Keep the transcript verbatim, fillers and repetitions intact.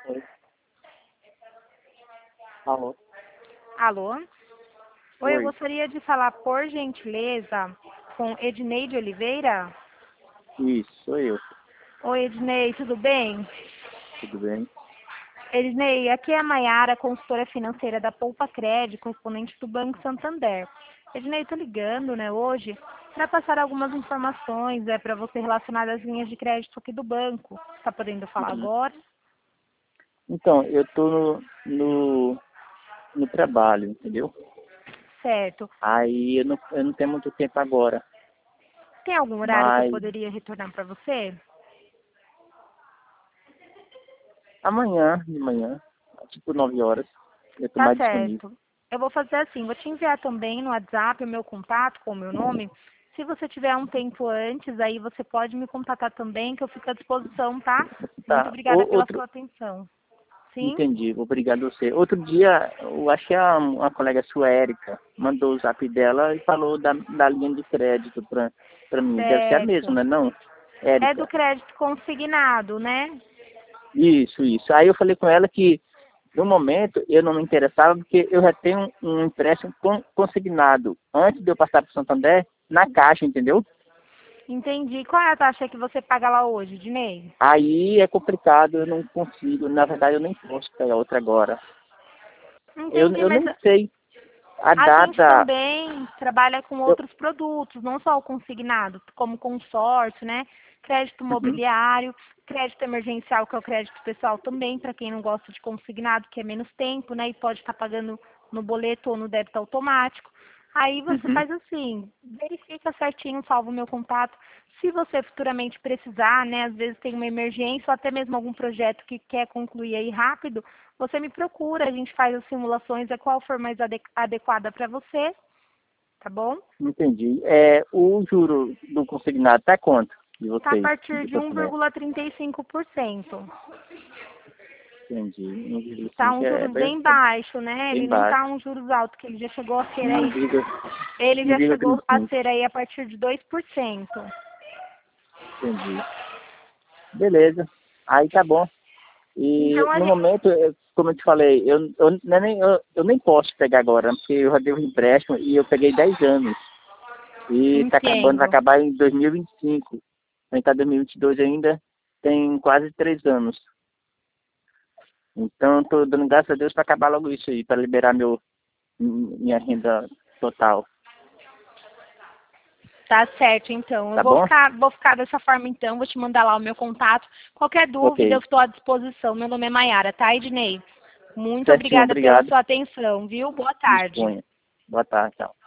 Oi. Alô? Alô? Oi, eu Oi. gostaria de falar, por gentileza, com Ednei de Oliveira. Isso, sou eu. Oi, Ednei, tudo bem? Tudo bem? Ednei, aqui é a Maiara, consultora financeira da Poupa Crédito, correspondente do Banco Santander. Ednei, estou ligando, né, hoje, para passar algumas informações é, para você relacionadas às linhas de crédito aqui do banco. Está podendo falar Uhum. agora? Então, eu tô no, no, no trabalho, entendeu? Certo. Aí eu não, eu não tenho muito tempo agora. Tem algum horário que eu Mas poderia retornar para você? amanhã, de manhã, tipo nove horas, eu tô Tá mais disponível. certo. Eu vou fazer assim, vou te enviar também no WhatsApp o meu contato com o meu nome. Se você tiver um tempo antes, aí você pode me contatar também, que eu fico à disposição, tá? Muito Tá, obrigada o- pela outro, sua atenção. Sim? entendi, obrigado a você. Outro dia, eu acho que a, uma colega sua, Érica, mandou o zap dela e falou da, da linha de crédito pra, pra mim. Deve ser a mesma, Certo. né não? É do Érica. crédito consignado, né? Isso, isso. Aí eu falei com ela que, no momento, eu não me interessava, porque eu já tenho um, um empréstimo con- consignado, antes de eu passar para o Santander, na Caixa, entendeu? Entendi. Qual é a taxa que você paga lá hoje, Dinei? Aí é complicado, eu não consigo, na verdade eu nem posso pegar outra agora. Eu, Entendi, eu mas nem sei a a gente data. também trabalha com Eu, outros produtos, não só o consignado, como consórcio, né? Crédito uhum, imobiliário, crédito emergencial, que é o crédito pessoal também, para quem não gosta de consignado, que é menos tempo, né? E pode estar pagando no boleto ou no débito automático. Aí você uhum, faz assim, verifica certinho, salva o meu contato. Se você futuramente precisar, né? Às vezes tem uma emergência ou até mesmo algum projeto que quer concluir aí rápido, você me procura, a gente faz as simulações, a qual for mais ade- adequada para você, tá bom? entendi. É, o juro do consignado tá quanto de Tá a vocês, partir do de Santander? um vírgula trinta e cinco por cento. Entendi. um vírgula Tá um cinco é, é juros bem, bem é baixo, né? bem Ele não tá baixo. um juros alto, que ele já chegou a ser aí. um vírgula Ele já chegou trinta a e cinco. ser aí a partir de dois por cento. Entendi. Beleza. Aí tá bom. E Então a no gente momento, eu- como eu te falei, eu, eu, não é nem, eu, eu nem posso pegar agora, porque eu já dei um empréstimo e eu peguei dez anos. E tá acabando, vai entendo. acabar em dois mil e vinte e cinco. A gente tá em dois mil e vinte e dois ainda, tem quase três anos. Então, estou dando graças a Deus para acabar logo isso aí, para liberar meu, minha renda total. Tá certo, então. Eu Tá vou bom? ficar, vou ficar dessa forma, então. Vou te mandar lá o meu contato. Qualquer dúvida, eu Ok. estou à disposição. Meu nome é Maiara, tá, Ednei? Muito Certinho, obrigada pela obrigado. sua atenção, viu? Boa tarde. Disponha. Boa tarde, tchau.